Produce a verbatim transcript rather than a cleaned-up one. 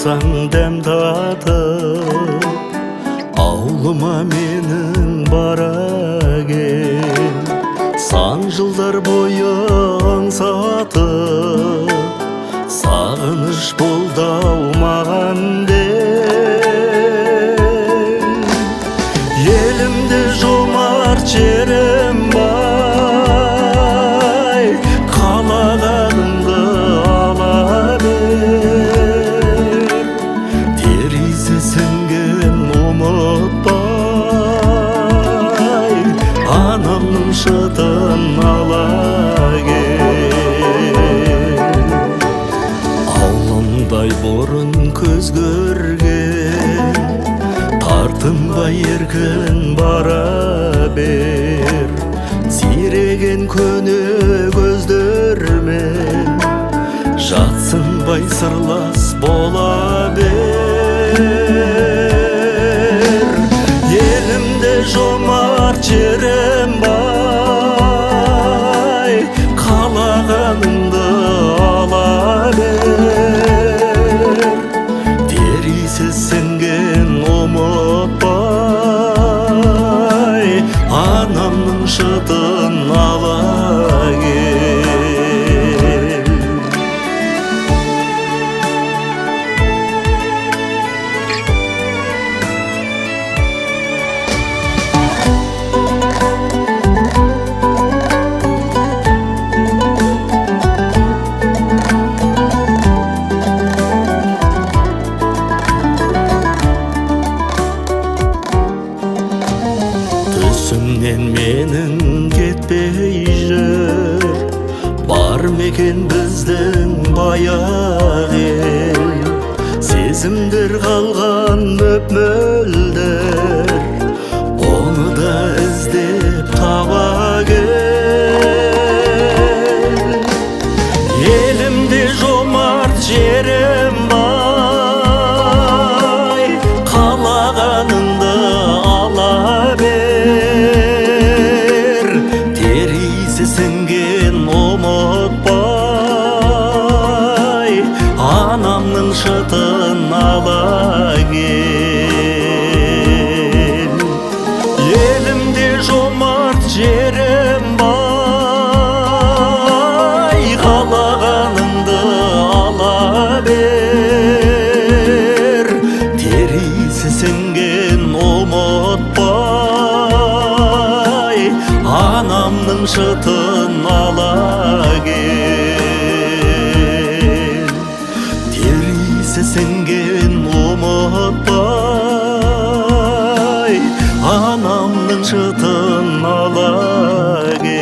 алсаң дәм татып, ауылыма менің бара кел. Сан жылдар бойы аңсатып, сағыныш болды-ау маған ден. Елімде жомарт жерім бай, қалағанымды ала бер. Терезе сіңген ұмытпай, анамның шытын ала кел. Ауылымдай бұрын көз көрген, тартынбай еркін бара бер. Сиреген көне көздермен, жатсынбай сырлас бола бер. Елімде жомарт жерім бай, қалағанымды ала бер. Терезе сіңген ұмытпай, анамның шытын ала кел. Түсімнен менің кетпей жүр, бар мекен біздің баяқ ел. Сезімдер қалған мөп-мөлдір, оны да іздеп таба кел. Елімде жомарт жерім бай, қалағанымды ала бер. Терезе сіңген ұмытпай, анамның шытын ала кел. Елімде жомарт жерім бай, қалағанымды ала бер. Терезе сіңген ұмытпай, анамның шытын ала кел. Терезе сіңген ұмытпай, анамның шытын ала кел.